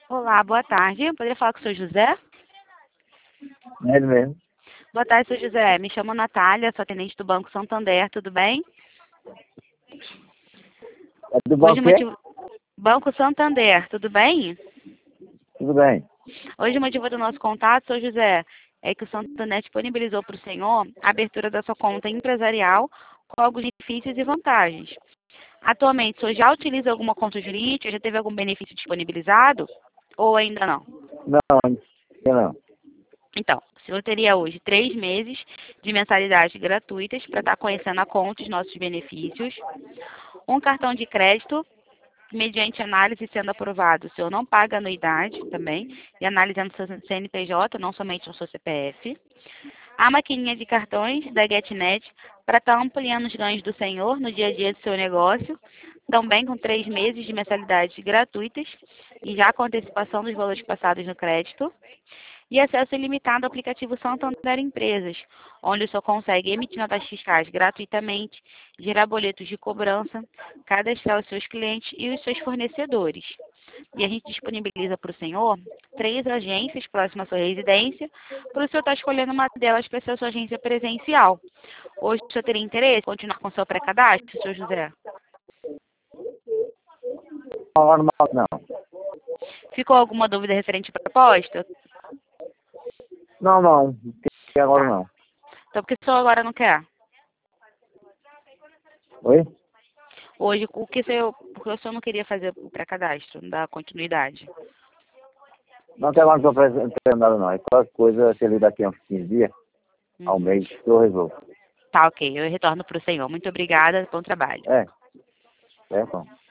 Olá, boa tarde. Eu poderia falar com o senhor José? É ele mesmo. Boa tarde, senhor José. Me chamo Natália, sou atendente do Banco Santander, tudo bem? É do Hoje o banco quê? motivo... Banco Santander, tudo bem? Tudo bem. Hoje o motivo do nosso contato, senhor José, é que o Santander disponibilizou para o senhor a abertura da sua conta empresarial com alguns benefícios e vantagens. Atualmente, o senhor já utiliza alguma conta jurídica? Já teve algum benefício disponibilizado? Ou ainda não? Não, ainda não. Então, o senhor teria hoje 3 meses de mensalidades gratuitas para estar conhecendo a conta os nossos benefícios. Um cartão de crédito, mediante análise sendo aprovado, o senhor não paga anuidade também, e analisando seu CNPJ, não somente o seu CPF. A maquininha de cartões da GetNet para estar ampliando os ganhos do senhor no dia a dia do seu negócio, também com 3 meses de mensalidades gratuitas e já com antecipação dos valores passados no crédito. E acesso ilimitado ao aplicativo Santander Empresas, onde o senhor consegue emitir notas fiscais gratuitamente, gerar boletos de cobrança, cadastrar os seus clientes e os seus fornecedores. E a gente disponibiliza para o senhor 3 agências próximas à sua residência, para o senhor estar escolhendo uma delas para ser a sua agência presencial. Hoje o senhor teria interesse em continuar com o seu pré-cadastro, senhor José? Agora não. Ficou alguma dúvida referente à proposta? Não. Agora Tá. não. Então, por que o senhor agora não quer? Oi? Hoje, porque o senhor não queria fazer o pré-cadastro, não dá continuidade? Não, até agora não estou fazendo nada não. É qualquer coisa, se ele daqui a uns 15 dias, ao Uhum. mês, eu resolvo. Tá, ok. Eu retorno para o senhor. Muito obrigada. Bom trabalho. É, então.